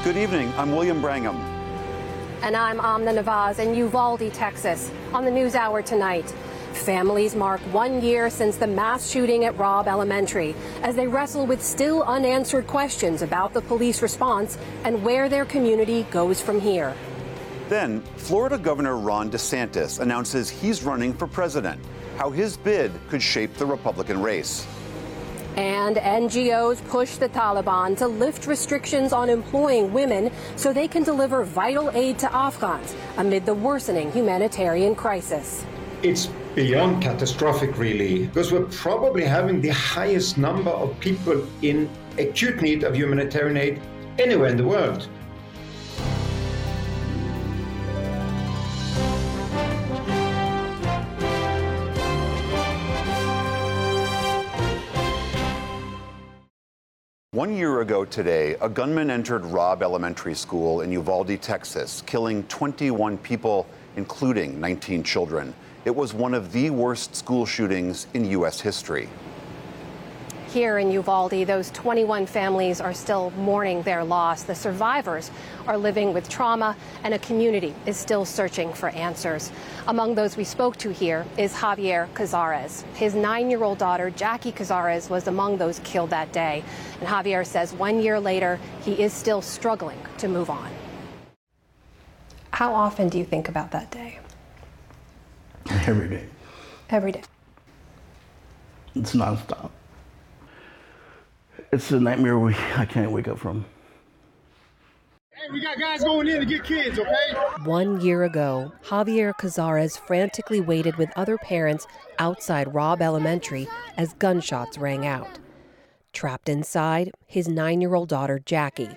Good evening. I'm William Brangham. And I'm Amna Nawaz in Uvalde, Texas. On the NewsHour tonight, families mark 1 year since the mass shooting at Robb Elementary as they wrestle with still unanswered questions about the police response and where their community goes from here. Then, Florida Governor Ron DeSantis announces he's running for president, how his bid could shape the Republican race. And NGOs push the Taliban to lift restrictions on employing women so they can deliver vital aid to Afghans amid the worsening humanitarian crisis. It's beyond catastrophic, really, because we're probably having the highest number of people in acute need of humanitarian aid anywhere in the world. One year ago today, a gunman entered Robb Elementary School in Uvalde, Texas, killing 21 people, including 19 children. It was one of the worst school shootings in U.S. history. Here in Uvalde, those 21 families are still mourning their loss. The survivors are living with trauma, and a community is still searching for answers. Among those we spoke to here is Javier Cazares. His 9-year-old daughter, Jackie Cazares, was among those killed that day. And Javier says 1 year later, he is still struggling to move on. How often do you think about that day? Every day. Every day. It's nonstop. It's a nightmare I can't wake up from. Hey, we got guys going in to get kids, okay? 1 year ago, Javier Cazares frantically waited with other parents outside Robb Elementary as gunshots rang out. Trapped inside, his 9-year-old daughter, Jackie,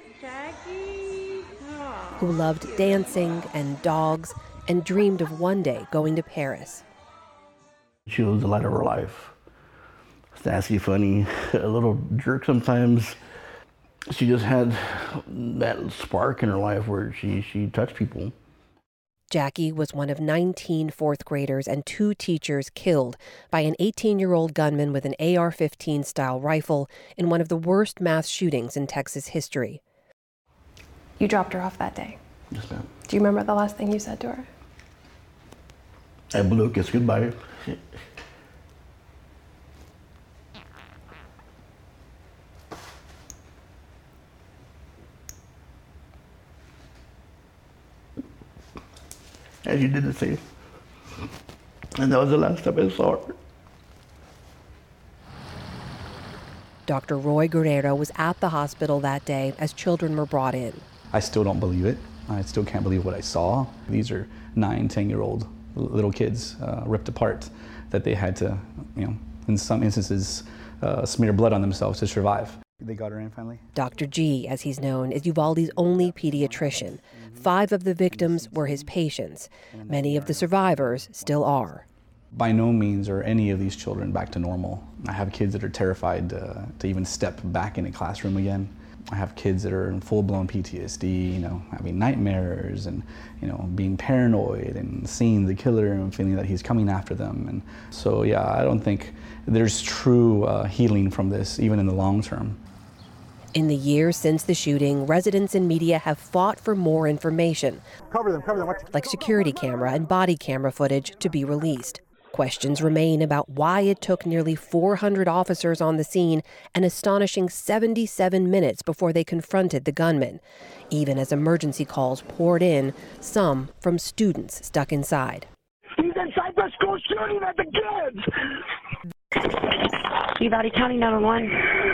who loved dancing and dogs and dreamed of one day going to Paris. She was the light of her life. Sassy, funny, a little jerk sometimes. She just had that spark in her life where she touched people. Jackie was one of 19 fourth graders and 2 teachers killed by an 18-year-old gunman with an AR-15 style rifle in one of the worst mass shootings in Texas history. You dropped her off that day. Yes, ma'am. Do you remember the last thing you said to her? I blew a kiss goodbye. And she did the same. And that was the last time I saw her. Dr. Roy Guerrero was at the hospital that day as children were brought in. I still don't believe it. I still can't believe what I saw. These are 9, 10-year-old little kids ripped apart that they had to, in some instances, smear blood on themselves to survive. They got her in finally. Dr. G, as he's known, is Uvalde's only pediatrician. 5 of the victims were his patients. Many of the survivors still are. By no means are any of these children back to normal. I have kids that are terrified to even step back in a classroom again. I have kids that are in full-blown PTSD, having nightmares and, being paranoid and seeing the killer and feeling that he's coming after them. And so, yeah, I don't think there's true healing from this, even in the long term. In the years since the shooting, residents and media have fought for more information, Cover them. like security camera and body camera footage, to be released. Questions remain about why it took nearly 400 officers on the scene an astonishing 77 minutes before they confronted the gunman, even as emergency calls poured in, some from students stuck inside. He's inside the school shooting at the kids! Uvalde County 911.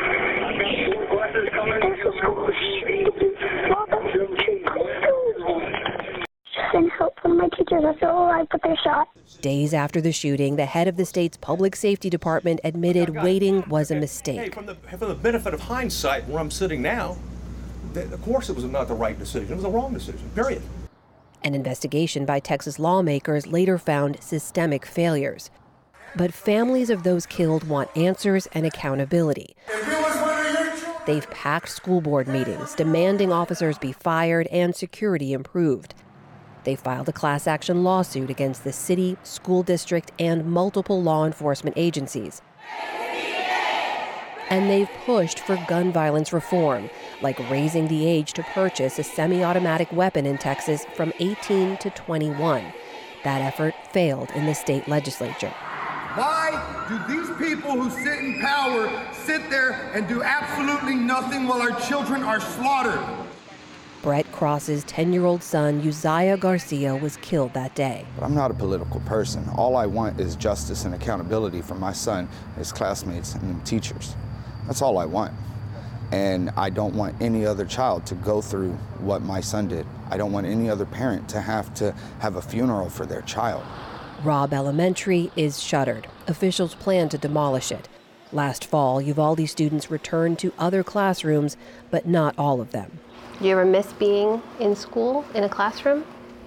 And help one of my teachers are still alive, but they're shot. Days after the shooting, the head of the state's public safety department admitted waiting was a mistake. Hey, from the benefit of hindsight, where I'm sitting now, of course it was not the right decision. It was the wrong decision, period. An investigation by Texas lawmakers later found systemic failures. But families of those killed want answers and accountability. They've packed school board meetings, demanding officers be fired and security improved. They filed a class action lawsuit against the city, school district, and multiple law enforcement agencies. And they've pushed for gun violence reform, like raising the age to purchase a semi-automatic weapon in Texas from 18 to 21. That effort failed in the state legislature. Why do these people who sit in power sit there and do absolutely nothing while our children are slaughtered? Brett Cross's 10-year-old son, Uzziah Garcia, was killed that day. But I'm not a political person. All I want is justice and accountability for my son, his classmates, and teachers. That's all I want. And I don't want any other child to go through what my son did. I don't want any other parent to have a funeral for their child. Robb Elementary is shuttered. Officials plan to demolish it. Last fall, Uvalde students returned to other classrooms, but not all of them. Do you ever miss being in school, in a classroom?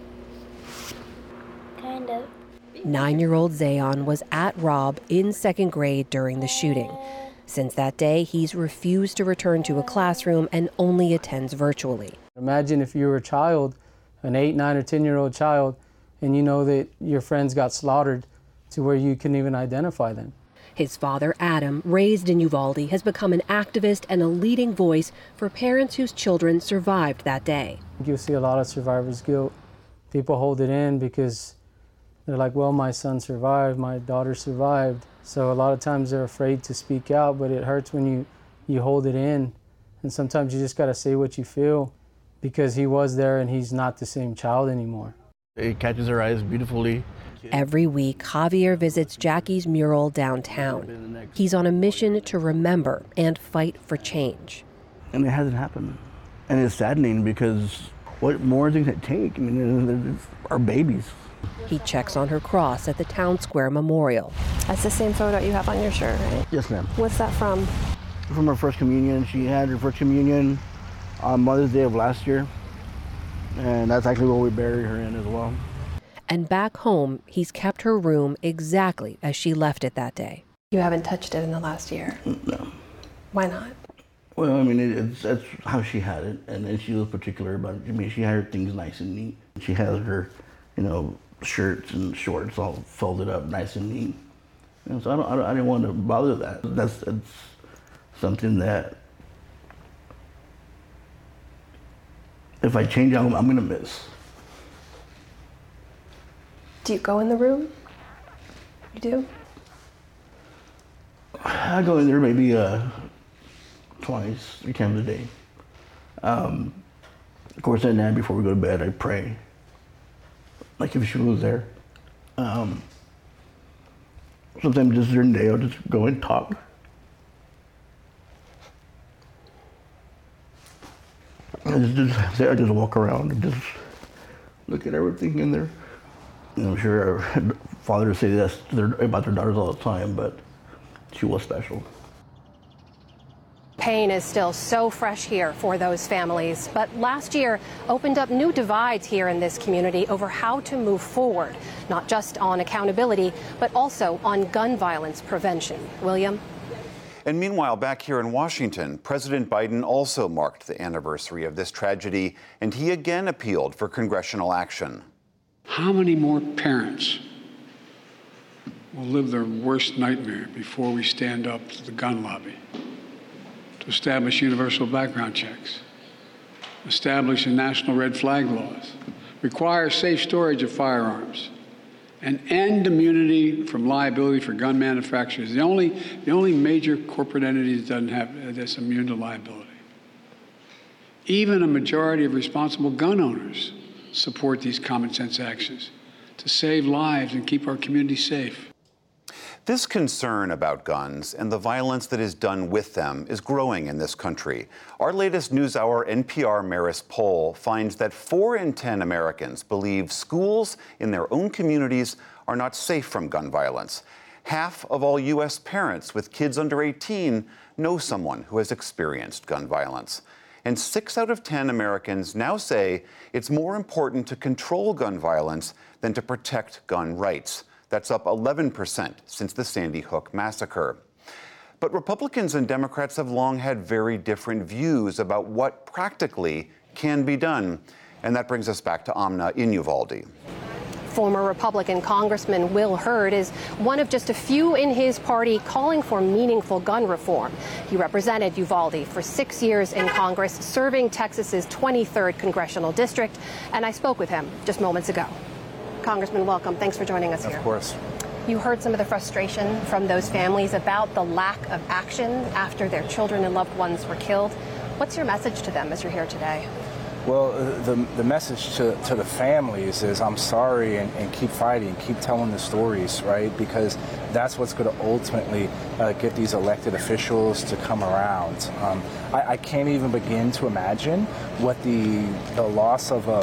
Kind of. 9-year-old Zayon was at Robb in 2nd grade during the shooting. Since that day, he's refused to return to a classroom and only attends virtually. Imagine if you were a child, an 8, 9, or 10-year-old child, and you know that your friends got slaughtered to where you couldn't even identify them. His father, Adam, raised in Uvalde, has become an activist and a leading voice for parents whose children survived that day. You'll see a lot of survivor's guilt. People hold it in because they're like, well, my son survived, my daughter survived. So a lot of times they're afraid to speak out, but it hurts when you hold it in. And sometimes you just got to say what you feel because he was there and he's not the same child anymore. It catches our eyes beautifully. Every week, Javier visits Jackie's mural downtown. He's on a mission to remember and fight for change. And it hasn't happened. And it's saddening because what more things it take? I mean, they're our babies. He checks on her cross at the Town Square Memorial. That's the same photo you have on your shirt, right? Yes, ma'am. What's that from? From her first communion. She had her first communion on Mother's Day of last year. And that's actually what we buried her in as well. And back home, he's kept her room exactly as she left it that day. You haven't touched it in the last year? No. Why not? Well, I mean, that's how she had it, and then she was particular about it. I mean, she had her things nice and neat. She has her, shirts and shorts all folded up nice and neat. And so I didn't want to bother that. That's something that if I change, I'm going to miss. Do you go in the room? You do? I go in there maybe twice, 3 times a day. Of course, at night before we go to bed, I pray. Like if she was there. Sometimes just during the day, I'll just go and talk. I just walk around and just look at everything in there. And I'm sure our fathers say this about their daughters all the time, but she was special. Pain is still so fresh here for those families, but last year opened up new divides here in this community over how to move forward, not just on accountability, but also on gun violence prevention. William? And meanwhile, back here in Washington, President Biden also marked the anniversary of this tragedy, and he again appealed for congressional action. How many more parents will live their worst nightmare before we stand up to the gun lobby to establish universal background checks, establish national red flag laws, require safe storage of firearms, and end immunity from liability for gun manufacturers? The only major corporate entity that doesn't have that's immune to liability. Even a majority of responsible gun owners support these common sense actions to save lives and keep our community safe. This concern about guns and the violence that is done with them is growing in this country. Our latest NewsHour NPR Marist poll finds that 4 in 10 Americans believe schools in their own communities are not safe from gun violence. Half of all U.S. parents with kids under 18 know someone who has experienced gun violence. And 6 out of 10 Americans now say it's more important to control gun violence than to protect gun rights. That's up 11% since the Sandy Hook massacre. But Republicans and Democrats have long had very different views about what practically can be done. And that brings us back to Amna in Uvalde. Former Republican Congressman Will Hurd is one of just a few in his party calling for meaningful gun reform. He represented Uvalde for 6 years in Congress, serving Texas's 23rd congressional district, and I spoke with him just moments ago. Congressman, welcome. Thanks for joining us here. Of course. You heard some of the frustration from those families about the lack of action after their children and loved ones were killed. What's your message to them as you're here today? Well, the message to the families is I'm sorry and keep fighting, keep telling the stories, right? Because that's what's going to ultimately get these elected officials to come around. I can't even begin to imagine what the loss of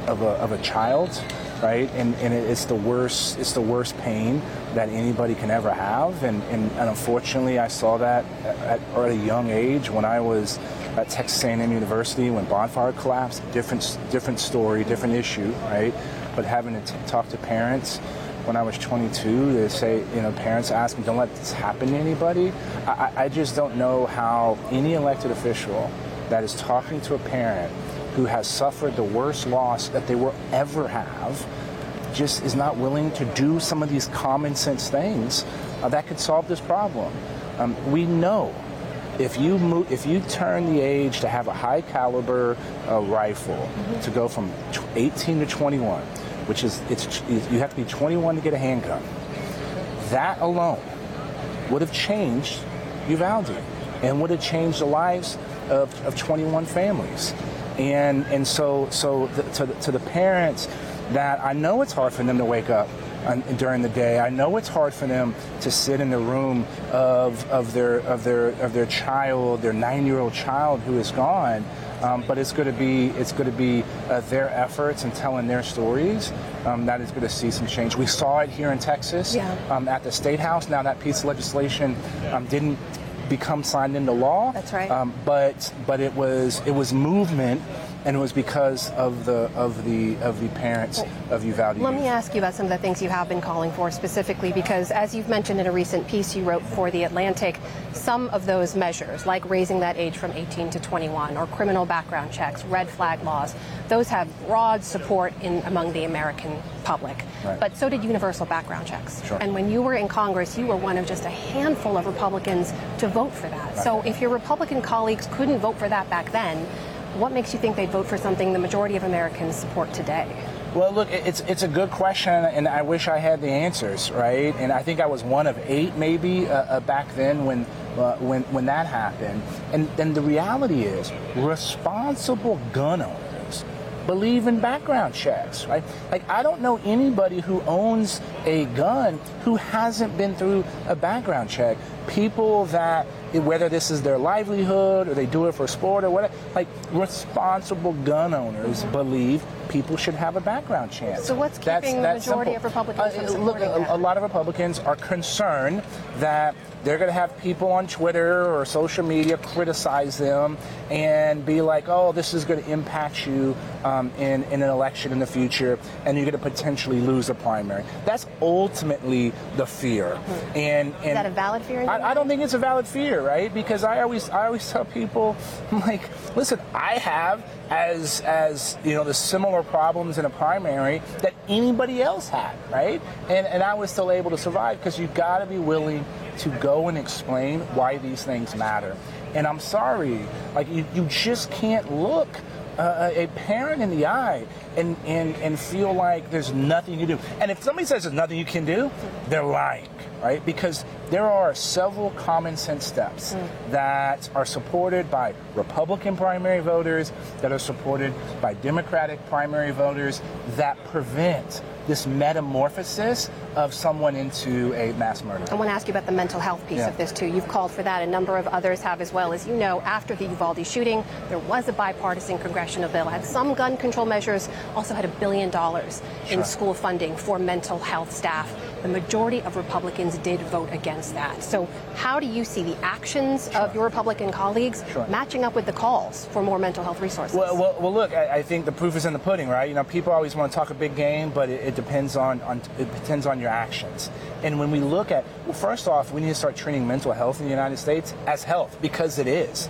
a child, right? And it's the worst pain that anybody can ever have. And unfortunately, I saw that at a young age when I was at Texas A&M University when Bonfire collapsed. Different story, different issue, right? But having to talk to parents when I was 22, they say, parents ask me, don't let this happen to anybody. I just don't know how any elected official that is talking to a parent who has suffered the worst loss that they will ever have just is not willing to do some of these common sense things that could solve this problem. We know if you turn the age to have a high caliber rifle to go from 18 to 21, which is you have to be 21 to get a handgun, that alone would have changed Uvalde and would have changed the lives of 21 families. And so to the parents that I know it's hard for them to wake up during the day. I know it's hard for them to sit in the room of their child, their 9-year-old child who is gone. But it's going to be their efforts and telling their stories that is going to see some change. We saw it here in Texas at the State House. Now that piece of legislation didn't become signed into law. That's right. But it was movement. And it was because of the parents of Uvalde. Let me ask you about some of the things you have been calling for specifically, because as you've mentioned in a recent piece you wrote for The Atlantic, some of those measures, like raising that age from 18 to 21, or criminal background checks, red flag laws, those have broad support among the American public. Right. But so did universal background checks. Sure. And when you were in Congress, you were one of just a handful of Republicans to vote for that. Right. So if your Republican colleagues couldn't vote for that back then, what makes you think they'd vote for something the majority of Americans support today? Well, look, it's a good question, and I wish I had the answers, right? And I think I was one of 8 maybe back then when that happened. And the reality is, responsible gun owners believe in background checks, right? Like, I don't know anybody who owns a gun who hasn't been through a background check. People that, whether this is their livelihood or they do it for sport or whatever, like, responsible gun owners believe people should have a background check. So what's keeping the majority of Republicans from supporting that? A lot of Republicans are concerned that they're going to have people on Twitter or social media criticize them and be like, oh, this is going to impact you in an election in the future, and you're going to potentially lose a primary. That's ultimately the fear. And is that a valid fear? I don't think it's a valid fear, right? Because I always tell people, like, listen, I have as the similar problems in a primary that anybody else had, right? And I was still able to survive because you've got to be willing to go and explain why these things matter. And I'm sorry, like, you just can't look a parent in the eye and feel like there's nothing you do. And if somebody says there's nothing you can do, they're lying, right? Because there are several common sense steps that are supported by Republican primary voters, that are supported by Democratic primary voters, that prevent this metamorphosis of someone into a mass murderer. I want to ask you about the mental health piece of this, too. You've called for that. A number of others have as well. As you know, after the Uvalde shooting, there was a bipartisan congressional bill. It had some gun control measures, also had $1 billion in school funding for mental health staff. The majority of Republicans did vote against that. So how do you see the actions of your Republican colleagues matching up with the calls for more mental health resources? Well, look, I think the proof is in the pudding, right? You know, people always want to talk a big game, but it depends on your actions. And when we look at, well, first off, we need to start treating mental health in the United States as health, because it is.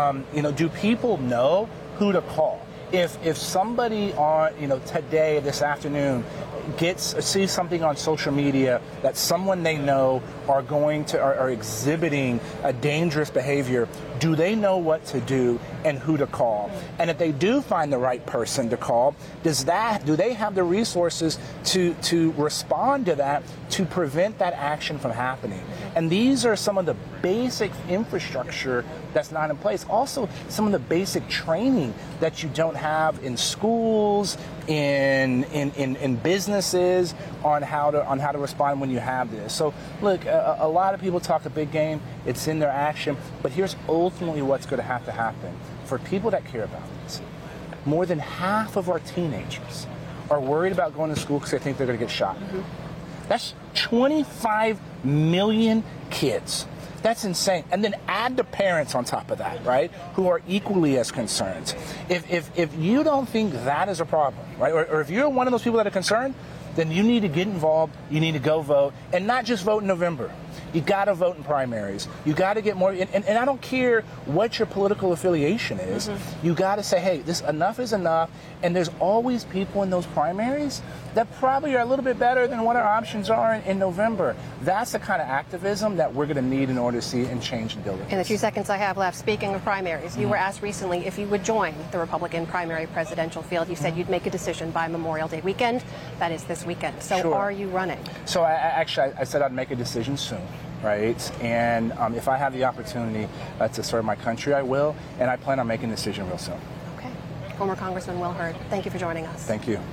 Do people know who to call? If somebody on, today, this afternoon, sees something on social media that someone they know are exhibiting a dangerous behavior, do they know what to do and who to call? And if they do find the right person to call, do they have the resources to respond to that, to prevent that action from happening? And these are some of the basic infrastructure that's not in place. Also, some of the basic training that you don't have in schools, in businesses on how to respond when you have this. So look, a lot of people talk a big game. It's in their action, but here's ultimately what's going to happen. For people that care about this, more than half of our teenagers are worried about going to school because they think they're going to get shot. That's 25 million kids. That's insane. And then add the parents on top of that, right, who are equally as concerned. If you don't think that is a problem, right, or if you're one of those people that are concerned, then you need to get involved, you need to go vote, and not just vote in November. You got to vote in primaries. You got to get more, and I don't care what your political affiliation is. You got to say, hey, enough is enough, and there's always people in those primaries that probably are a little bit better than what our options are in November. That's the kind of activism that we're going to need in order to see and change and build it. In the few seconds I have left, speaking of primaries, you were asked recently if you would join the Republican primary presidential field. You said you'd make a decision by Memorial Day weekend. That is this weekend. So Sure. Are you running? So I said I'd make a decision soon. Right, and if I have the opportunity to serve my country, I will, and I plan on making a decision real soon. Okay. Former Congressman Will Hurd, thank you for joining us. Thank you.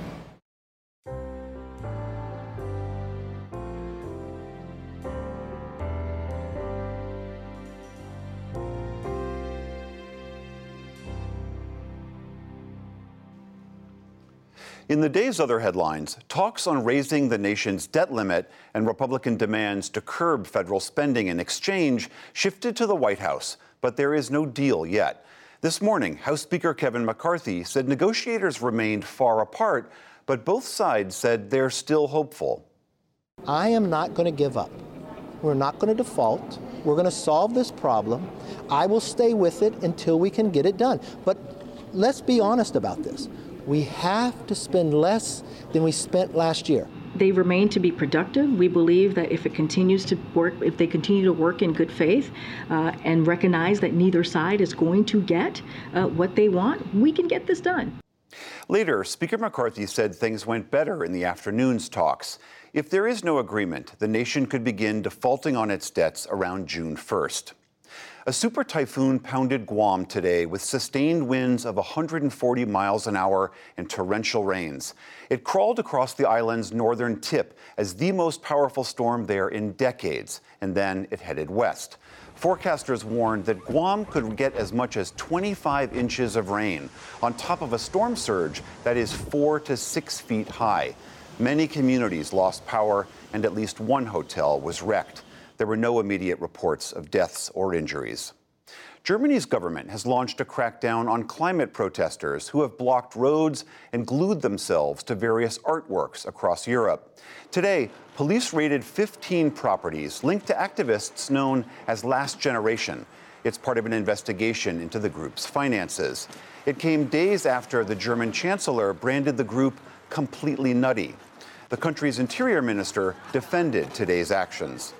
In the day's other headlines, talks on raising the nation's debt limit and Republican demands to curb federal spending in exchange shifted to the White House, but there is no deal yet. This morning, House Speaker Kevin McCarthy said negotiators remained far apart, but both sides said they're still hopeful. I am not going to give up. We're not going to default. We're going to solve this problem. I will stay with it until we can get it done. But let's be honest about this. We have to spend less than we spent last year. They remain to be productive. We believe that if it continues to work, if they continue to work in good faith and recognize that neither side is going to get what they want, we can get this done. Later, Speaker McCarthy said things went better in the afternoon's talks. If there is no agreement, the nation could begin defaulting on its debts around June 1st. A super typhoon pounded Guam today with sustained winds of 140 miles an hour and torrential rains. It crawled across the island's northern tip as the most powerful storm there in decades, and then it headed west. Forecasters warned that Guam could get as much as 25 inches of rain, on top of a storm surge that is 4 to 6 feet high. Many communities lost power, and at least one hotel was wrecked. There were no immediate reports of deaths or injuries. Germany's government has launched a crackdown on climate protesters who have blocked roads and glued themselves to various artworks across Europe. Today, police raided 15 properties linked to activists known as Last Generation. It's part of an investigation into the group's finances. It came days after the German chancellor branded the group completely nutty. The country's interior minister defended today's actions.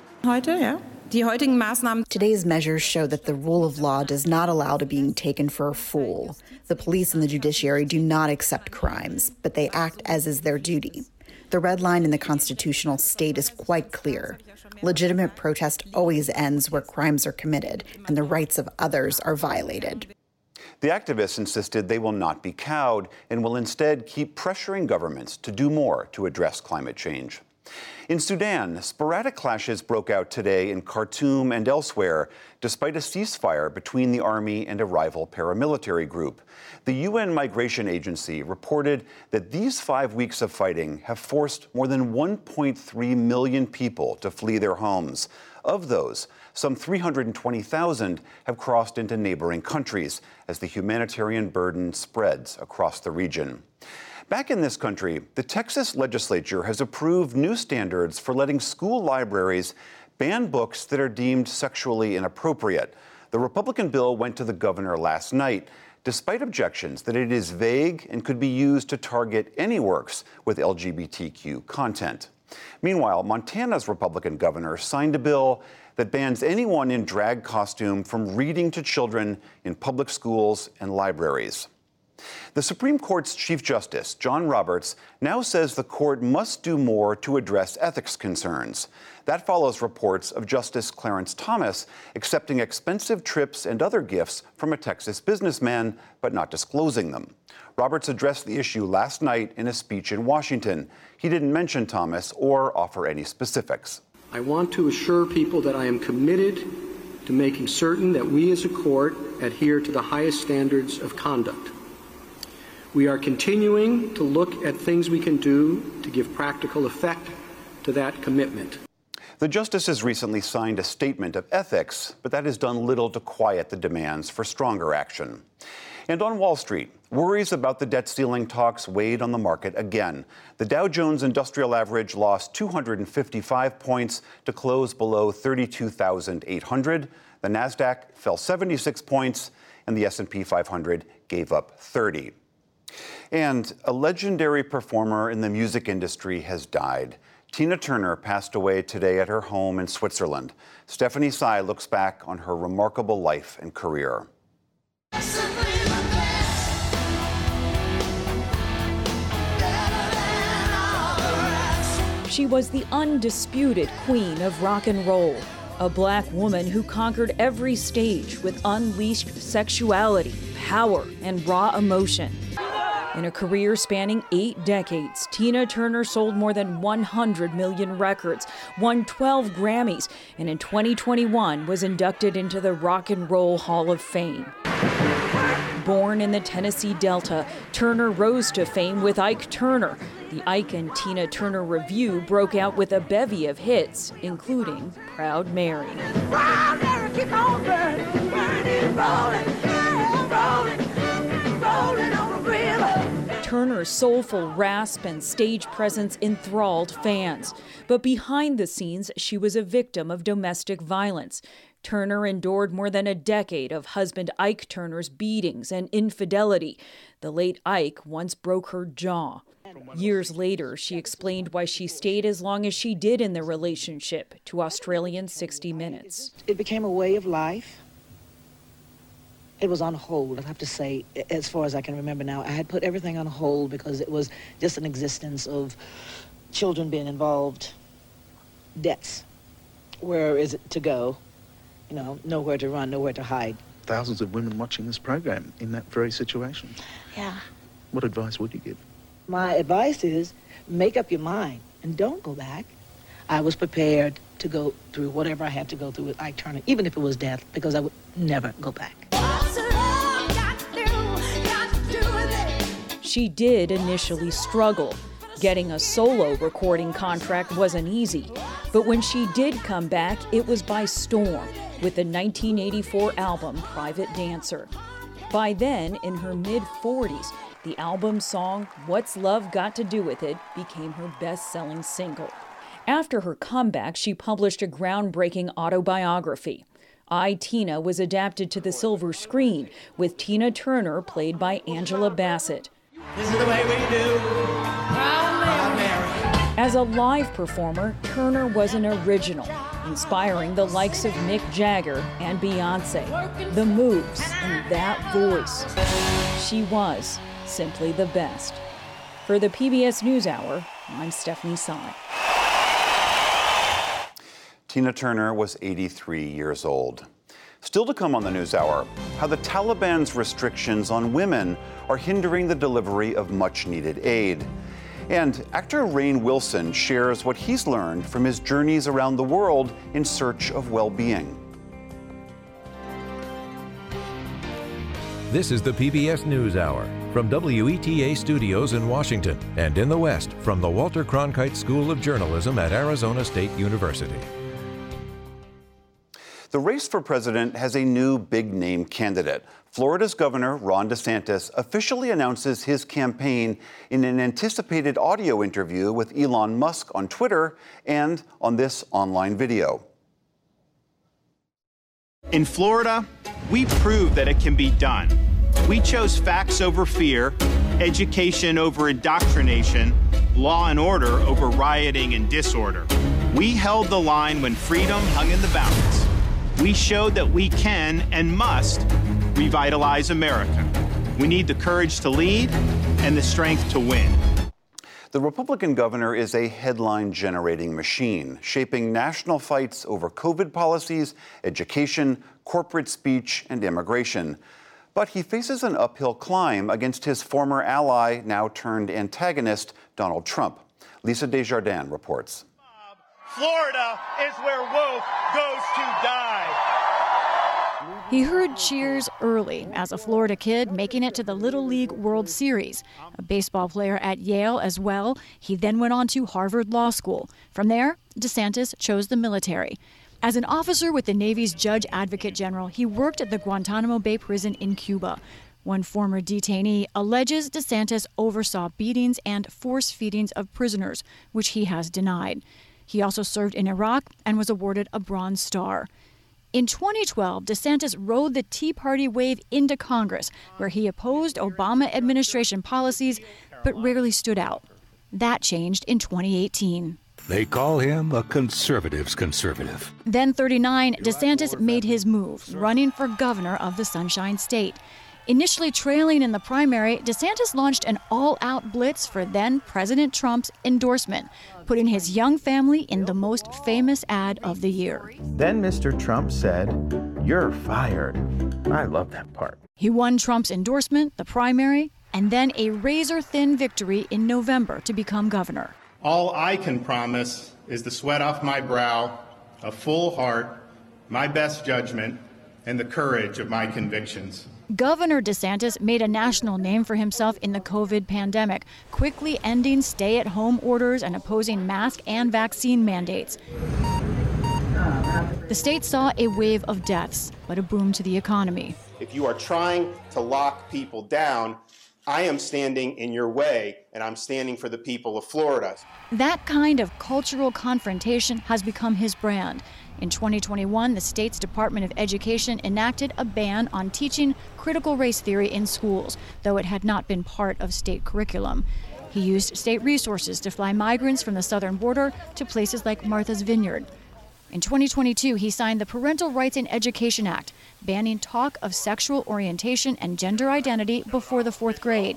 Today's measures show that the rule of law does not allow to being taken for a fool. The police and the judiciary do not accept crimes, but they act as is their duty. The red line in the constitutional state is quite clear. Legitimate protest always ends where crimes are committed and the rights of others are violated. The activists insisted they will not be cowed and will instead keep pressuring governments to do more to address climate change. In Sudan, sporadic clashes broke out today in Khartoum and elsewhere, despite a ceasefire between the army and a rival paramilitary group. The UN Migration Agency reported that these 5 weeks of fighting have forced more than 1.3 million people to flee their homes. Of those, some 320,000 have crossed into neighboring countries as the humanitarian burden spreads across the region. Back in this country, the Texas legislature has approved new standards for letting school libraries ban books that are deemed sexually inappropriate. The Republican bill went to the governor last night. despite objections that it is vague and could be used to target any works with LGBTQ content. Meanwhile, Montana's Republican governor signed a bill that bans anyone in drag costume from reading to children in public schools and libraries. The Supreme Court's Chief Justice, John Roberts, now says the court must do more to address ethics concerns. That follows reports of Justice Clarence Thomas accepting expensive trips and other gifts from a Texas businessman, but not disclosing them. Roberts addressed the issue last night in a speech in Washington. He didn't mention Thomas or offer any specifics. I want to assure people that I am committed to making certain that we as a court adhere to the highest standards of conduct. We are continuing to look at things we can do to give practical effect to that commitment. The justices recently signed a statement of ethics, but that has done little to quiet the demands for stronger action. And on Wall Street, worries about the debt ceiling talks weighed on the market again. The Dow Jones Industrial Average lost 255 points to close below 32,800. The Nasdaq fell 76 points, and the S&P 500 gave up 30. And a legendary performer in the music industry has died. Tina Turner passed away today at her home in Switzerland. Stephanie Sy looks back on her remarkable life and career. She was the undisputed queen of rock and roll, a black woman who conquered every stage with unleashed sexuality, power, and raw emotion. In a career spanning 8 decades, Tina Turner sold more than 100 million records, won 12 Grammys, and in 2021 was inducted into the Rock and Roll Hall of Fame. Born in the Tennessee Delta, Turner rose to fame with Ike Turner. The Ike and Tina Turner Revue broke out with a bevy of hits, including Proud Mary. Proud Mary, keep on burning, burning, rolling, rolling, rolling on the river. Turner's soulful rasp and stage presence enthralled fans. But behind the scenes, she was a victim of domestic violence. Turner endured more than a decade of husband Ike Turner's beatings and infidelity. The late Ike once broke her jaw. Years later, she explained why she stayed as long as she did in the relationship to Australian 60 Minutes. It became a way of life. It was on hold, I have to say, as far as I can remember now. I had put everything on hold because it was just an existence of children being involved, debts. Where is it to go? You know, nowhere to run, nowhere to hide. Thousands of women watching this program in that very situation. Yeah. What advice would you give? My advice is make up your mind and don't go back. I was prepared to go through whatever I had to go through with Ike Turner, even if it was death, because I would never go back. She did initially struggle. Getting a solo recording contract wasn't easy. But when she did come back, it was by storm with the 1984 album Private Dancer. By then, in her mid-40s, the album song What's Love Got to Do With It became her best-selling single. After her comeback, she published a groundbreaking autobiography. I, Tina was adapted to the silver screen, with Tina Turner played by Angela Bassett. This is the way we do. Proud Mary. As a live performer, Turner was an original, inspiring the likes of Mick Jagger and Beyoncé. The moves and that voice. She was simply the best. For the PBS NewsHour, I'm Stephanie Sy. Tina Turner was 83 years old. Still to come on the NewsHour, how the Taliban's restrictions on women are hindering the delivery of much-needed aid. And actor Rainn Wilson shares what he's learned from his journeys around the world in search of well-being. This is the PBS NewsHour from WETA Studios in Washington and in the West from the Walter Cronkite School of Journalism at Arizona State University. The race for president has a new big-name candidate. Florida's Governor Ron DeSantis officially announces his campaign in an anticipated audio interview with Elon Musk on Twitter and on this online video. In Florida, we proved that it can be done. We chose facts over fear, education over indoctrination, law and order over rioting and disorder. We held the line when freedom hung in the balance. We showed that we can and must revitalize America. We need the courage to lead and the strength to win. The Republican governor is a headline-generating machine, shaping national fights over COVID policies, education, corporate speech, and immigration. But he faces an uphill climb against his former ally, now turned antagonist, Donald Trump. Lisa Desjardins reports. Florida is where woke goes to die. He heard cheers early as a Florida kid making it to the Little League World Series. A baseball player at Yale as well. He then went on to Harvard Law School. From there, DeSantis chose the military. As an officer with the Navy's Judge Advocate General, he worked at the Guantanamo Bay prison in Cuba. One former detainee alleges DeSantis oversaw beatings and force feedings of prisoners, which he has denied. He also served in Iraq and was awarded a Bronze Star. In 2012, DeSantis rode the Tea Party wave into Congress, where he opposed Obama administration policies but rarely stood out. That changed in 2018. They call him a conservative's conservative. Then 39, DeSantis made his move, running for governor of the Sunshine State. Initially trailing in the primary, DeSantis launched an all-out blitz for then-President Trump's endorsement, putting his young family in the most famous ad of the year. Then Mr. Trump said, "You're fired." I love that part. He won Trump's endorsement, the primary, and then a razor-thin victory in November to become governor. All I can promise is the sweat off my brow, a full heart, my best judgment, and the courage of my convictions. Governor DeSantis made a national name for himself in the COVID pandemic, quickly ending stay-at-home orders and opposing mask and vaccine mandates. The state saw a wave of deaths, but a boom to the economy. If you are trying to lock people down, I am standing in your way, and I'm standing for the people of Florida. That kind of cultural confrontation has become his brand. In 2021, the state's Department of Education enacted a ban on teaching critical race theory in schools, though it had not been part of state curriculum. He used state resources to fly migrants from the southern border to places like Martha's Vineyard. In 2022, he signed the Parental Rights in Education Act, banning talk of sexual orientation and gender identity before the 4th grade.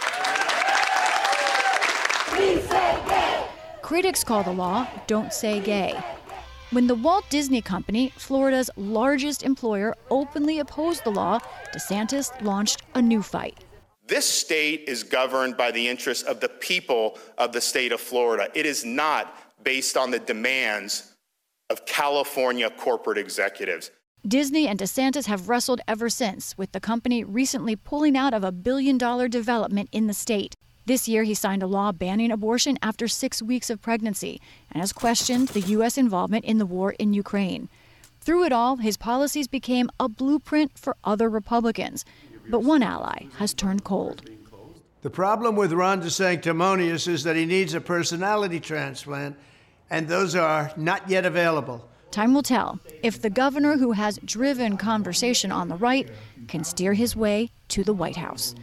We say gay. Critics call the law "Don't Say Gay." When the Walt Disney Company, Florida's largest employer, openly opposed the law, DeSantis launched a new fight. This state is governed by the interests of the people of the state of Florida. It is not based on the demands of California corporate executives. Disney and DeSantis have wrestled ever since, with the company recently pulling out of a billion-dollar development in the state. This year, he signed a law banning abortion after 6 weeks of pregnancy and has questioned the U.S. involvement in the war in Ukraine. Through it all, his policies became a blueprint for other Republicans. But one ally has turned cold. The problem with Ron DeSanctimonious is that he needs a personality transplant, and those are not yet available. Time will tell if the governor who has driven conversation on the right can steer his way to the White House.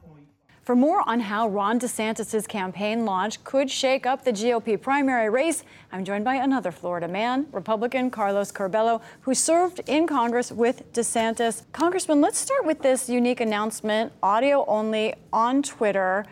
For more on how Ron DeSantis' campaign launch could shake up the GOP primary race, I'm joined by another Florida man, Republican Carlos Curbelo, who served in Congress with DeSantis. Congressman, let's start with this unique announcement, audio only, on Twitter.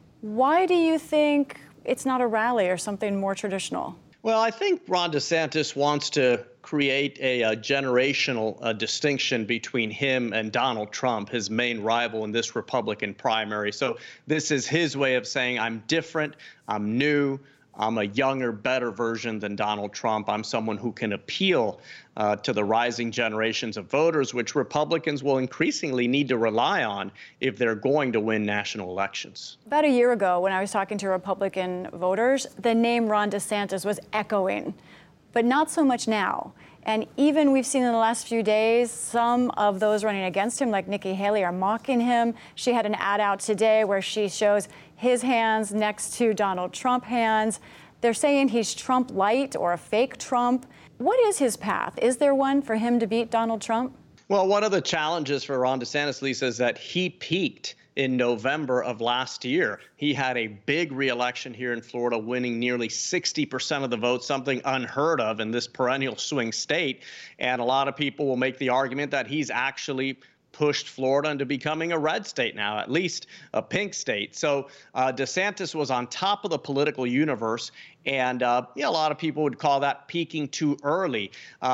Why do you think it's not a rally or something more traditional? Well, I think Ron DeSantis wants to create a generational distinction between him and Donald Trump, his main rival in this Republican primary. So this is his way of saying, I'm different, I'm new, I'm a younger, better version than Donald Trump. I'm someone who can appeal to the rising generations of voters, which Republicans will increasingly need to rely on if they're going to win national elections. About a year ago, when I was talking to Republican voters, the name Ron DeSantis was echoing, but not so much now. And even we've seen in the last few days, some of those running against him, like Nikki Haley, are mocking him. She had an ad out today where she shows his hands next to Donald Trump hands. They're saying he's Trump light or a fake Trump. What is his path? Is there one for him to beat Donald Trump? Well, one of the challenges for Ron DeSantis, Lisa, is that he peaked in November of last year. He had a big re-election here in Florida, winning nearly 60% of the vote, something unheard of in this perennial swing state. And a lot of people will make the argument that he's actually pushed Florida into becoming a red state now, at least a pink state. So DeSantis was on top of the political universe, and a lot of people would call that peaking too early.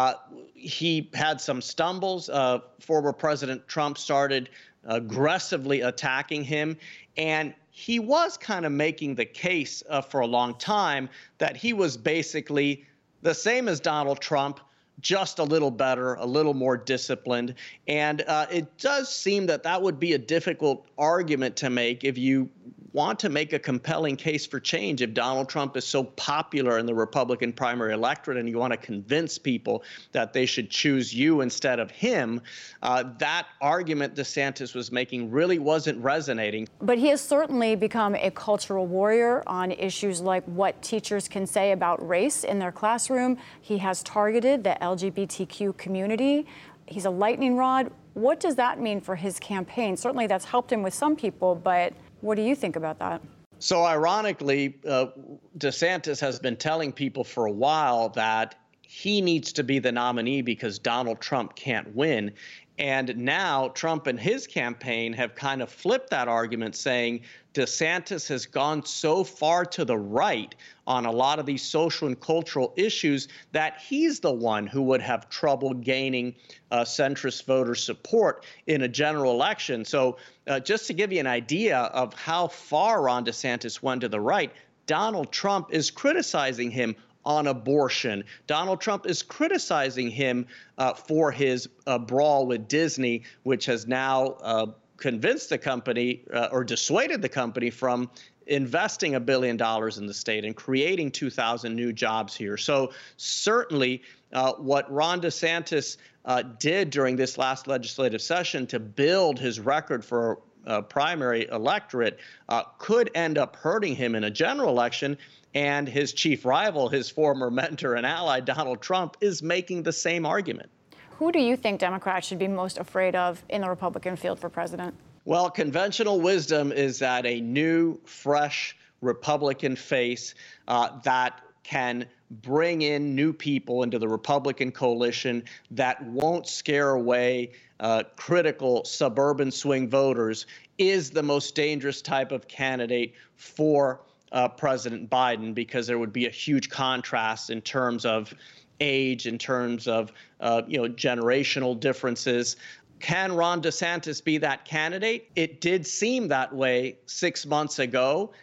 He had some stumbles. Former President Trump started aggressively attacking him, and he was kind of making the case for a long time that he was basically the same as Donald Trump, just a little better, a little more disciplined. And it does seem that that would be a difficult argument to make if you want to make a compelling case for change. If Donald Trump is so popular in the Republican primary electorate and you want to convince people that they should choose you instead of him, that argument DeSantis was making really wasn't resonating. But he has certainly become a cultural warrior on issues like what teachers can say about race in their classroom. He has targeted the LGBTQ community. He's a lightning rod. What does that mean for his campaign? Certainly that's helped him with some people, but what do you think about that? So ironically, DeSantis has been telling people for a while that he needs to be the nominee because Donald Trump can't win. And now Trump and his campaign have kind of flipped that argument, saying DeSantis has gone so far to the right on a lot of these social and cultural issues that he's the one who would have trouble gaining centrist voter support in a general election. So just to give you an idea of how far Ron DeSantis went to the right, Donald Trump is criticizing him on abortion. Donald Trump is criticizing him for his brawl with Disney, which has now convinced the company or dissuaded the company from investing $1 billion in the state and creating 2,000 new jobs here. So certainly what Ron DeSantis did during this last legislative session to build his record for primary electorate could end up hurting him in a general election. And his chief rival, his former mentor and ally, Donald Trump, is making the same argument. Who do you think Democrats should be most afraid of in the Republican field for president? Well, conventional wisdom is that a new, fresh Republican face that can bring in new people into the Republican coalition that won't scare away critical suburban swing voters is the most dangerous type of candidate for President Biden, because there would be a huge contrast in terms of age, in terms of generational differences. Can Ron DeSantis be that candidate? It did seem that way 6 months ago.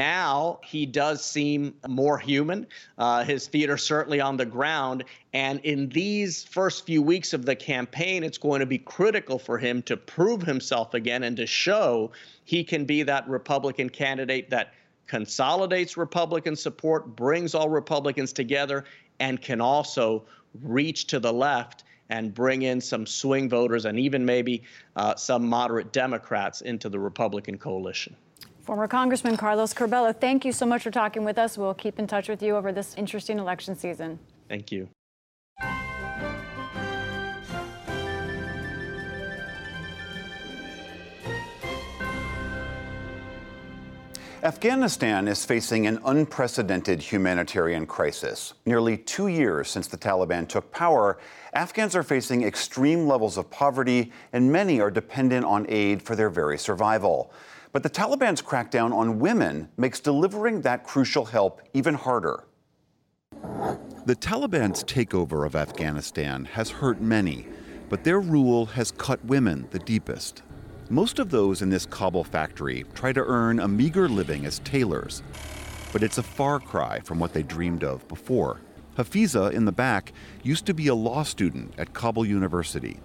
Now he does seem more human. His feet are certainly on the ground. And in these first few weeks of the campaign, it's going to be critical for him to prove himself again and to show he can be that Republican candidate that consolidates Republican support, brings all Republicans together, and can also reach to the left and bring in some swing voters and even maybe some moderate Democrats into the Republican coalition. Former Congressman Carlos Curbelo, thank you so much for talking with us. We'll keep in touch with you over this interesting election season. Thank you. Afghanistan is facing an unprecedented humanitarian crisis. Nearly 2 years since the Taliban took power, Afghans are facing extreme levels of poverty, and many are dependent on aid for their very survival. But the Taliban's crackdown on women makes delivering that crucial help even harder. The Taliban's takeover of Afghanistan has hurt many, but their rule has cut women the deepest. Most of those in this Kabul factory try to earn a meager living as tailors, but it's a far cry from what they dreamed of before. Hafiza, in the back, used to be a law student at Kabul University.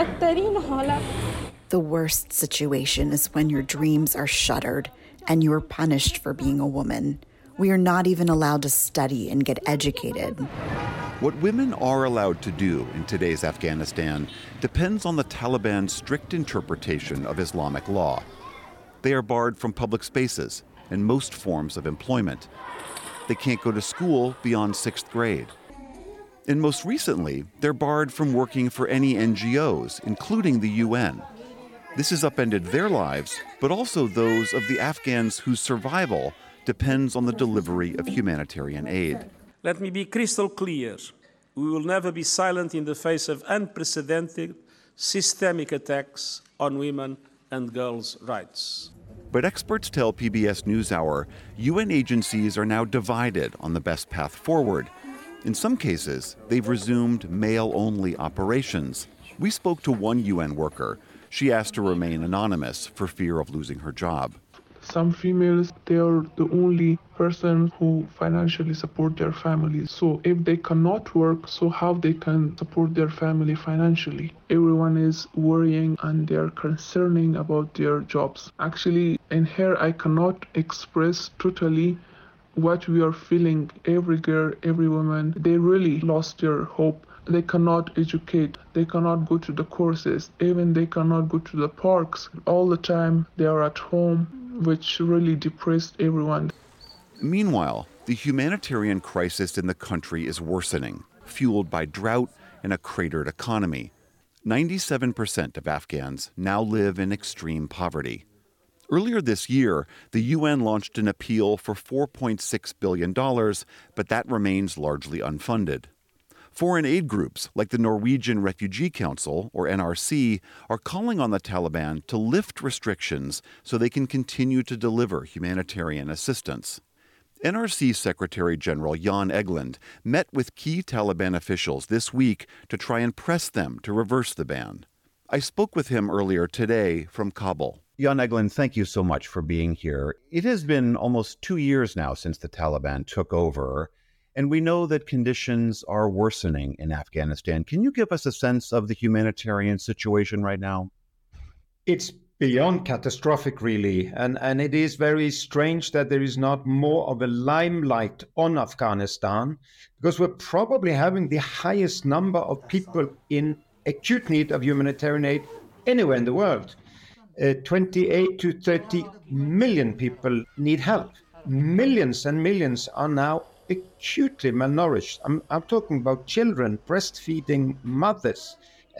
The worst situation is when your dreams are shuttered and you are punished for being a woman. We are not even allowed to study and get educated. What women are allowed to do in today's Afghanistan depends on the Taliban's strict interpretation of Islamic law. They are barred from public spaces and most forms of employment. They can't go to school beyond 6th grade. And most recently, they're barred from working for any NGOs, including the UN. This has upended their lives, but also those of the Afghans whose survival depends on the delivery of humanitarian aid. Let me be crystal clear. We will never be silent in the face of unprecedented systemic attacks on women and girls' rights. But experts tell PBS NewsHour UN agencies are now divided on the best path forward. In some cases, they've resumed male-only operations. We spoke to one UN worker. She asked to remain anonymous for fear of losing her job. Some females, they are the only person who financially support their families. So if they cannot work, so how they can support their family financially? Everyone is worrying and they're concerning about their jobs. Actually, in here, I cannot express totally what we are feeling. Every girl, every woman, they really lost their hope. They cannot educate, they cannot go to the courses, even they cannot go to the parks. All the time they are at home, which really depressed everyone. Meanwhile, the humanitarian crisis in the country is worsening, fueled by drought and a cratered economy. 97% of Afghans now live in extreme poverty. Earlier this year, the UN launched an appeal for $4.6 billion, but that remains largely unfunded. Foreign aid groups like the Norwegian Refugee Council, or NRC, are calling on the Taliban to lift restrictions so they can continue to deliver humanitarian assistance. NRC Secretary General Jan Egeland met with key Taliban officials this week to try and press them to reverse the ban. I spoke with him earlier today from Kabul. Jan Egeland, thank you so much for being here. It has been almost 2 years now since the Taliban took over, and we know that conditions are worsening in Afghanistan. Can you give us a sense of the humanitarian situation right now? It's beyond catastrophic, really. And it is very strange that there is not more of a limelight on Afghanistan, because we're probably having the highest number of people in acute need of humanitarian aid anywhere in the world. 28 to 30 million people need help. Millions and millions are now acutely malnourished. I'm talking about children, breastfeeding mothers.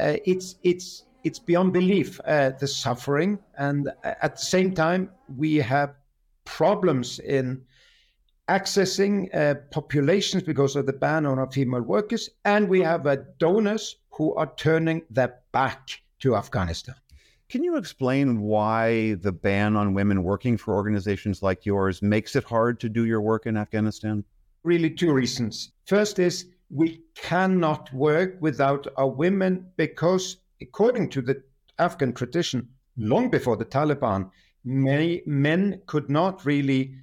It's beyond belief, the suffering. And at the same time, we have problems in accessing populations because of the ban on our female workers. And we have donors who are turning their back to Afghanistan. Can you explain why the ban on women working for organizations like yours makes it hard to do your work in Afghanistan? Really, two reasons. First is we cannot work without our women because, according to the Afghan tradition, long before the Taliban, many men could not really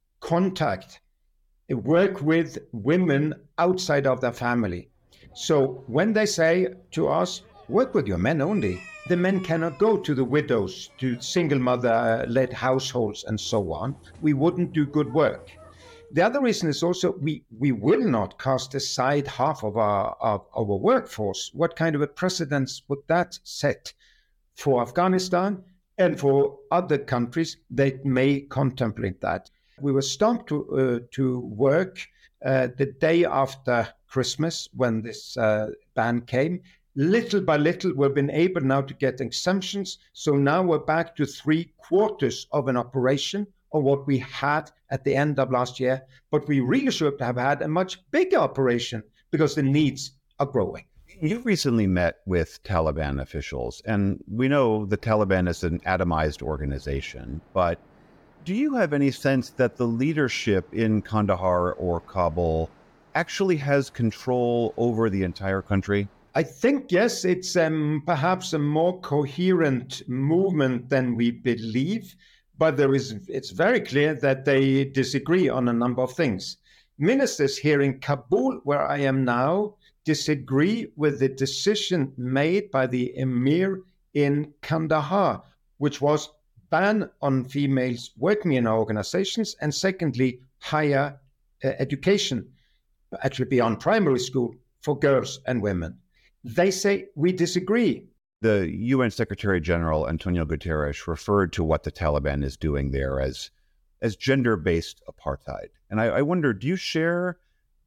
work with women outside of their family. So when they say to us, work with your men only, the men cannot go to the widows, to single mother-led households and so on. We wouldn't do good work. The other reason is also we will not cast aside half of our workforce. What kind of a precedence would that set for Afghanistan and for other countries that may contemplate that? We were stopped to work the day after Christmas when this ban came. Little by little, we've been able now to get exemptions. So now we're back to 3/4 of an operation of what we had at the end of last year. But we really should have had a much bigger operation because the needs are growing. You recently met with Taliban officials, and we know the Taliban is an atomized organization, but do you have any sense that the leadership in Kandahar or Kabul actually has control over the entire country? I think, yes, it's perhaps a more coherent movement than we believe, but it's very clear that they disagree on a number of things. Ministers here in Kabul, where I am now, disagree with the decision made by the emir in Kandahar, which was ban on females working in our organizations, and secondly, higher education, actually beyond primary school, for girls and women. They say we disagree. The UN Secretary General Antonio Guterres referred to what the Taliban is doing there as gender-based apartheid. And I wonder, do you share that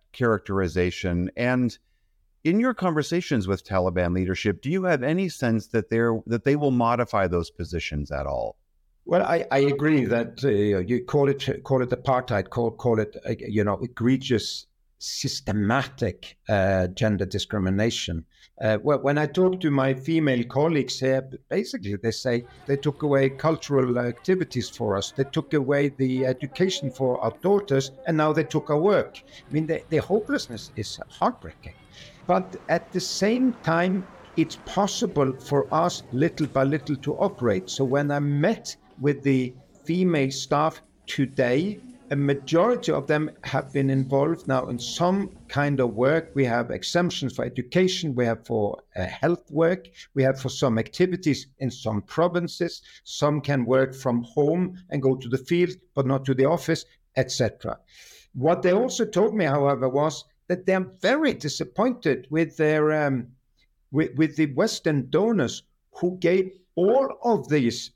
characterization. And in your conversations with Taliban leadership, do you have any sense that they will modify those positions at all? Well, I agree that you call it apartheid, call it egregious, systematic gender discrimination. When I talk to my female colleagues here, basically they say they took away cultural activities for us, they took away the education for our daughters, and now they took our work. I mean, the hopelessness is heartbreaking. But at the same time, it's possible for us little by little to operate. So when I met with the female staff today, a majority of them have been involved now in some kind of work. We have exemptions for education, we have for health work, we have for some activities in some provinces. Some can work from home and go to the field, but not to the office, etc. What they also told me, however, was that they're very disappointed with their with the Western donors who gave all of these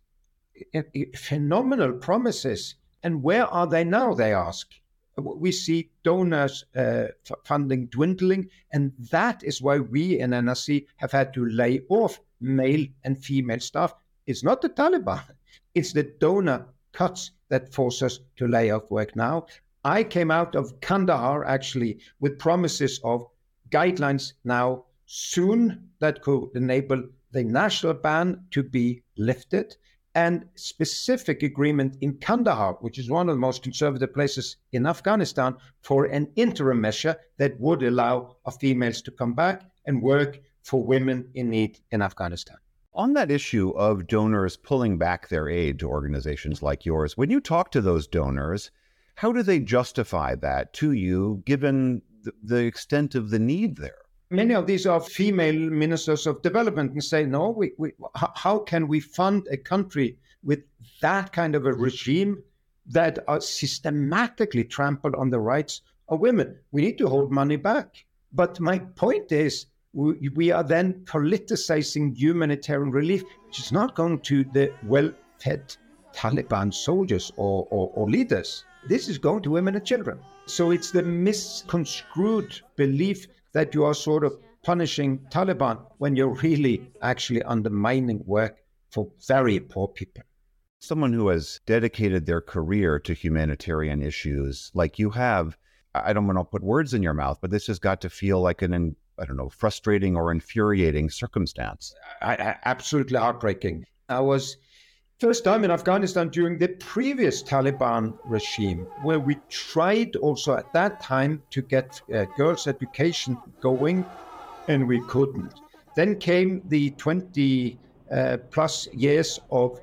phenomenal promises. And where are they now, they ask. We see donors funding dwindling, and that is why we in NRC have had to lay off male and female staff. It's not the Taliban, it's the donor cuts that force us to lay off work now. I came out of Kandahar actually with promises of guidelines now soon that could enable the national ban to be lifted, and specific agreement in Kandahar, which is one of the most conservative places in Afghanistan, for an interim measure that would allow our females to come back and work for women in need in Afghanistan. On that issue of donors pulling back their aid to organizations like yours, when you talk to those donors, how do they justify that to you, given the extent of the need there? Many of these are female ministers of development and say, no, how can we fund a country with that kind of a regime that are systematically trampled on the rights of women? We need to hold money back. But my point is, we are then politicizing humanitarian relief, which is not going to the well-fed Taliban soldiers or leaders. This is going to women and children. So it's the misconstrued belief that you are sort of punishing Taliban when you're really actually undermining work for very poor people. Someone who has dedicated their career to humanitarian issues like you have, I don't want to put words in your mouth, but this has got to feel like an, frustrating or infuriating circumstance. Absolutely heartbreaking. I was first time in Afghanistan during the previous Taliban regime, where we tried also at that time to get girls' education going, and we couldn't. Then came the 20 plus years of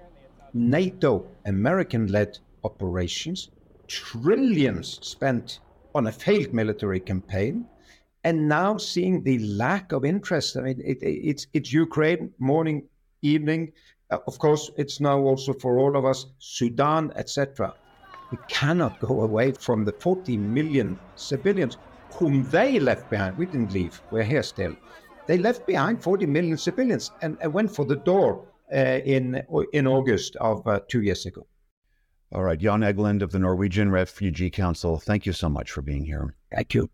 NATO American-led operations, trillions spent on a failed military campaign, and now seeing the lack of interest. I mean, it's Ukraine, morning, evening. Of course, it's now also for all of us, Sudan, etc. We cannot go away from the 40 million civilians whom they left behind. We didn't leave. We're here still. They left behind 40 million civilians and went for the door in August of 2 years ago. All right. Jan Egeland of the Norwegian Refugee Council, thank you so much for being here. Thank you.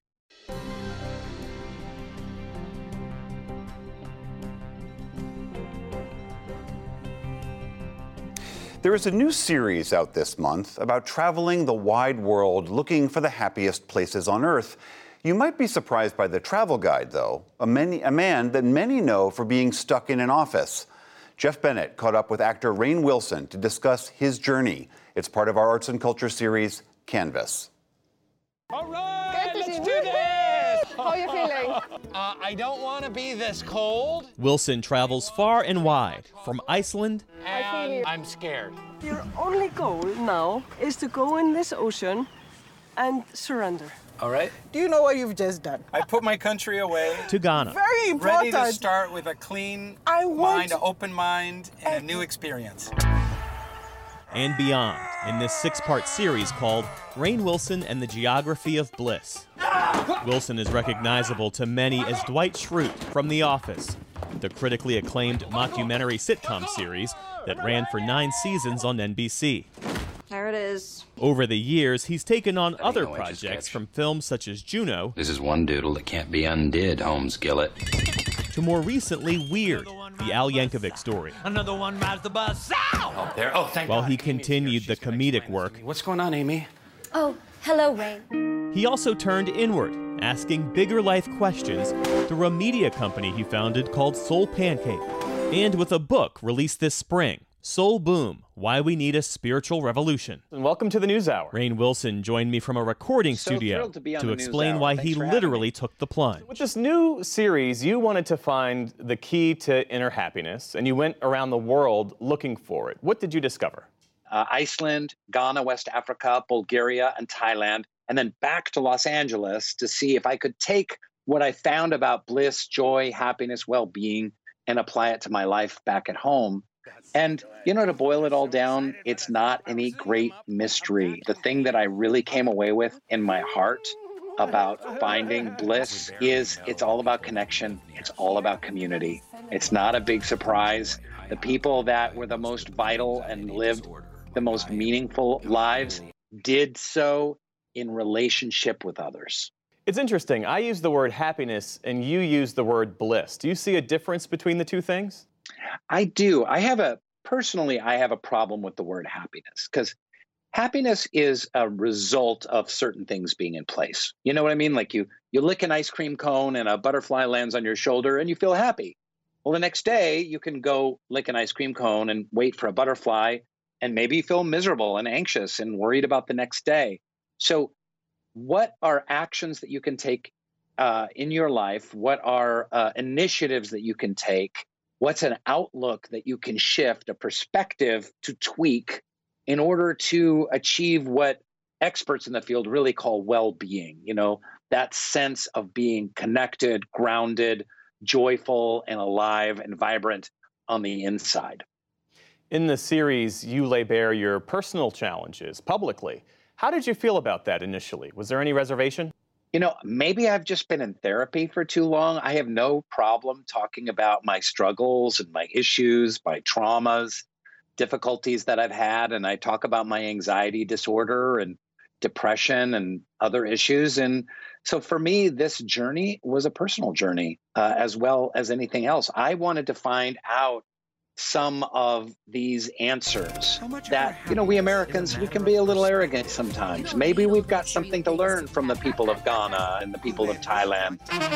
There is a new series out this month about traveling the wide world looking for the happiest places on Earth. You might be surprised by the travel guide, though, a man that many know for being stuck in an office. Jeff Bennett caught up with actor Rainn Wilson to discuss his journey. It's part of our arts and culture series, Canvas. All right, let's do this! How are you feeling? I don't want to be this cold. Wilson travels far and wide, from Iceland. And I'm scared. Your only goal now is to go in this ocean and surrender. All right. Do you know what you've just done? I put my country away. To Ghana. Very important. Ready to start with a clean mind, an open mind, and a new experience. And beyond, in this 6-part series called Rainn Wilson and the Geography of Bliss. Wilson is recognizable to many as Dwight Schrute from The Office, the critically acclaimed mockumentary sitcom series that ran for 9 seasons on NBC. There it is. Over the years, he's taken on other projects from films such as Juno. This is one doodle that can't be undid, Holmes Gillett. To more recently, Weird, the Al Yankovic story. Another one rides the bus. Oh, there. Oh, thank While God. he continued the comedic work. What's going on, Amy? Oh, hello, Rain. He also turned inward, asking bigger life questions through a media company he founded called Soul Pancake. And with a book released this spring, Soul Boom, Why We Need a Spiritual Revolution. And welcome to the NewsHour. Rainn Wilson joined me from a recording studio to explain why he literally took the plunge. With this new series, you wanted to find the key to inner happiness, and you went around the world looking for it. What did you discover? Iceland, Ghana, West Africa, Bulgaria, and Thailand, and then back to Los Angeles to see if I could take what I found about bliss, joy, happiness, well-being, and apply it to my life back at home. And, to boil it all down, it's not any great mystery. The thing that I really came away with in my heart about finding bliss is it's all about connection. It's all about community. It's not a big surprise. The people that were the most vital and lived the most meaningful lives did so in relationship with others. It's interesting. I use the word happiness and you use the word bliss. Do you see a difference between the two things? I do. Personally, I have a problem with the word happiness because happiness is a result of certain things being in place. You know what I mean? Like you lick an ice cream cone and a butterfly lands on your shoulder and you feel happy. Well, the next day you can go lick an ice cream cone and wait for a butterfly and maybe you feel miserable and anxious and worried about the next day. So what are actions that you can take in your life? What are initiatives that you can take? What's an outlook that you can shift, a perspective to tweak in order to achieve what experts in the field really call well-being? That sense of being connected, grounded, joyful, and alive and vibrant on the inside. In the series, you lay bare your personal challenges publicly. How did you feel about that initially? Was there any reservation? Maybe I've just been in therapy for too long. I have no problem talking about my struggles and my issues, my traumas, difficulties that I've had. And I talk about my anxiety disorder and depression and other issues. And so for me, this journey was a personal journey as well as anything else. I wanted to find out some of these answers that, we Americans, we can be a little arrogant sometimes. Maybe we've got something to learn from the people of Ghana and the people of Thailand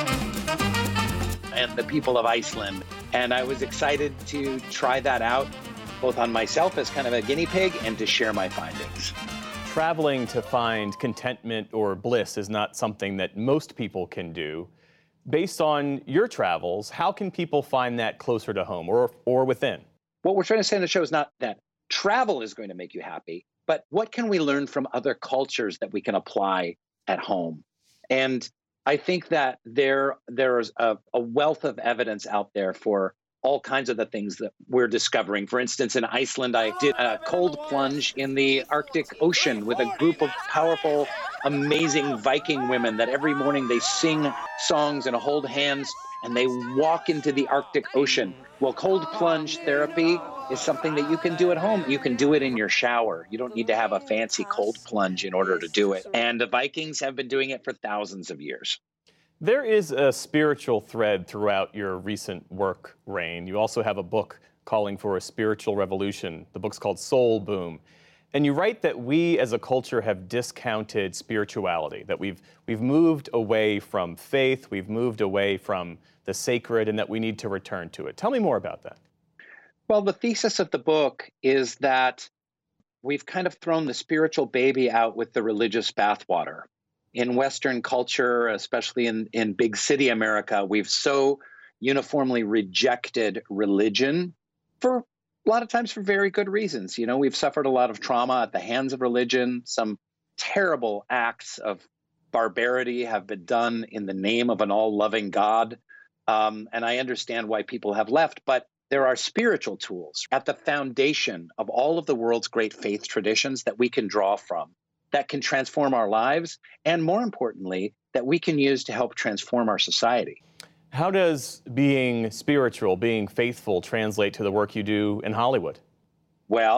and the people of Iceland. And I was excited to try that out, both on myself as kind of a guinea pig and to share my findings. Traveling to find contentment or bliss is not something that most people can do. Based on your travels, how can people find that closer to home or within? What we're trying to say in the show is not that travel is going to make you happy, but what can we learn from other cultures that we can apply at home? And I think that there's a wealth of evidence out there for all kinds of the things that we're discovering. For instance, in Iceland, I did a cold plunge in the Arctic Ocean with a group of powerful, amazing Viking women that every morning they sing songs and hold hands and they walk into the Arctic Ocean. Well, cold plunge therapy is something that you can do at home. You can do it in your shower. You don't need to have a fancy cold plunge in order to do it. And the Vikings have been doing it for thousands of years. There is a spiritual thread throughout your recent work, Rainn. You also have a book calling for a spiritual revolution. The book's called Soul Boom. And you write that we as a culture have discounted spirituality, that we've moved away from faith, we've moved away from the sacred, and that we need to return to it. Tell me more about that. Well, the thesis of the book is that we've kind of thrown the spiritual baby out with the religious bathwater. In Western culture, especially in big city America, we've so uniformly rejected religion for a lot of times for very good reasons. We've suffered a lot of trauma at the hands of religion. Some terrible acts of barbarity have been done in the name of an all-loving God. And I understand why people have left, but there are spiritual tools at the foundation of all of the world's great faith traditions that we can draw from, that can transform our lives, and more importantly, that we can use to help transform our society. How does being spiritual, being faithful, translate to the work you do in Hollywood? Well,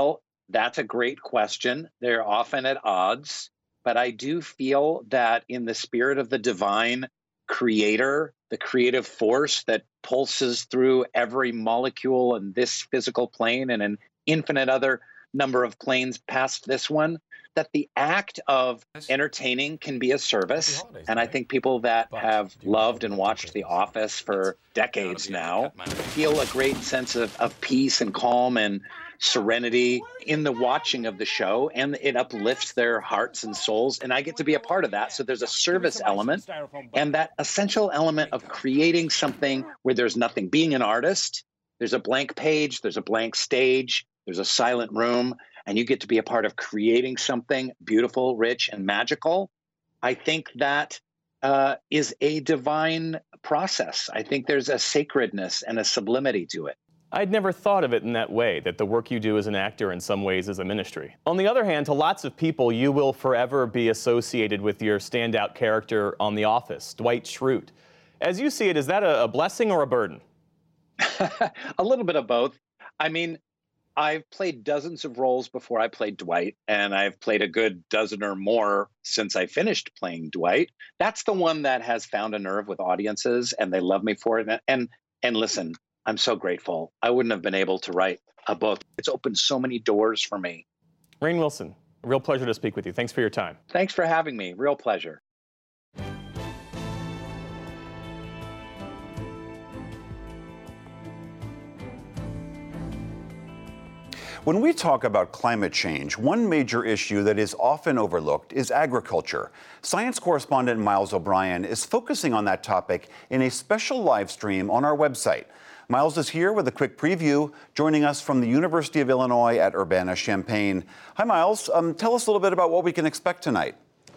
That's a great question. They're often at odds, but I do feel that in the spirit of the divine creator, the creative force that pulses through every molecule in this physical plane and an infinite other number of planes past this one, that the act of entertaining can be a service. And I think people that have loved and watched The Office for decades now feel a great sense of peace and calm and serenity in the watching of the show, and it uplifts their hearts and souls. And I get to be a part of that. So there's a service element and that essential element of creating something where there's nothing. Being an artist, there's a blank page, there's a blank stage, there's a silent room, and you get to be a part of creating something beautiful, rich, and magical. I think that is a divine process. I think there's a sacredness and a sublimity to it. I'd never thought of it in that way, that the work you do as an actor in some ways is a ministry. On the other hand, to lots of people, you will forever be associated with your standout character on The Office, Dwight Schrute. As you see it, is that a blessing or a burden? A little bit of both. I mean, I've played dozens of roles before I played Dwight, and I've played a good dozen or more since I finished playing Dwight. That's the one that has found a nerve with audiences, and they love me for it. And listen, I'm so grateful. I wouldn't have been able to write a book. It's opened so many doors for me. Rainn Wilson, a real pleasure to speak with you. Thanks for your time. Thanks for having me. Real pleasure. When we talk about climate change, one major issue that is often overlooked is agriculture. Science correspondent Miles O'Brien is focusing on that topic in a special live stream on our website. Miles is here with a quick preview, joining us from the University of Illinois at Urbana-Champaign. Hi, Miles. Tell us a little bit about what we can expect tonight.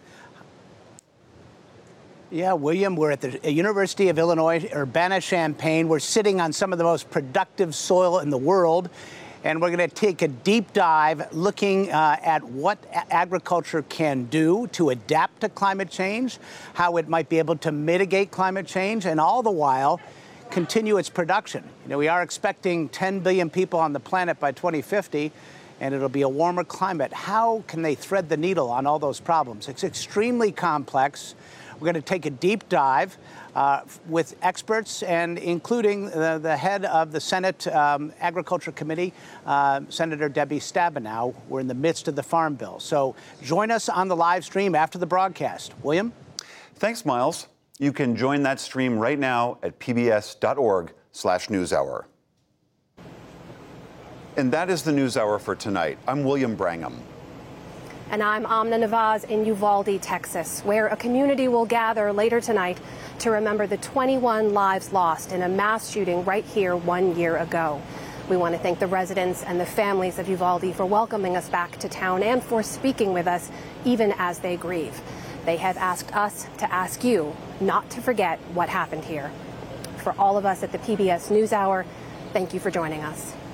Yeah, William, we're at the University of Illinois, Urbana-Champaign. We're sitting on some of the most productive soil in the world. And we're going to take a deep dive looking at what agriculture can do to adapt to climate change, how it might be able to mitigate climate change, and all the while continue its production. You know, we are expecting 10 billion people on the planet by 2050, and it'll be a warmer climate. How can they thread the needle on all those problems? It's extremely complex. We're going to take a deep dive with experts, and including the head of the Senate Agriculture Committee, Senator Debbie Stabenow. We're in the midst of the Farm Bill. So join us on the live stream after the broadcast. William? Thanks, Miles. You can join that stream right now at pbs.org/newshour. And that is the NewsHour for tonight. I'm William Brangham. And I'm Amna Nawaz in Uvalde, Texas, where a community will gather later tonight to remember the 21 lives lost in a mass shooting right here 1 year ago. We want to thank the residents and the families of Uvalde for welcoming us back to town and for speaking with us even as they grieve. They have asked us to ask you not to forget what happened here. For all of us at the PBS NewsHour, thank you for joining us.